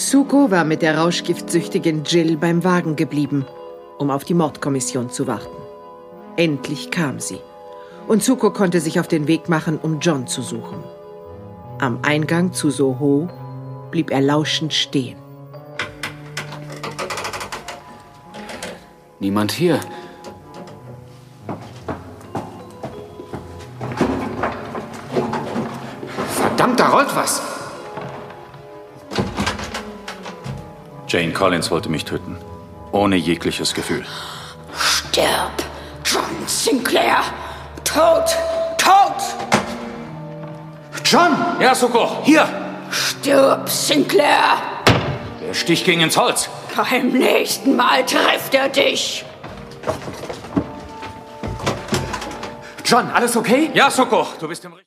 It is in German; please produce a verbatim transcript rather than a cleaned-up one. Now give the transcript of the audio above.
Zuko war mit der rauschgiftsüchtigen Jill beim Wagen geblieben, um auf die Mordkommission zu warten. Endlich kam sie. Und Zuko konnte sich auf den Weg machen, um John zu suchen. Am Eingang zu Soho blieb er lauschend stehen. Niemand hier. Verdammt, da rollt was! Jane Collins wollte mich töten. Ohne jegliches Gefühl. Stirb, John Sinclair! Tot! Tot! John! Ja, Zuko, hier! Stirb, Sinclair! Der Stich ging ins Holz. Beim nächsten Mal trifft er dich! John, alles okay? Ja, Zuko, du bist im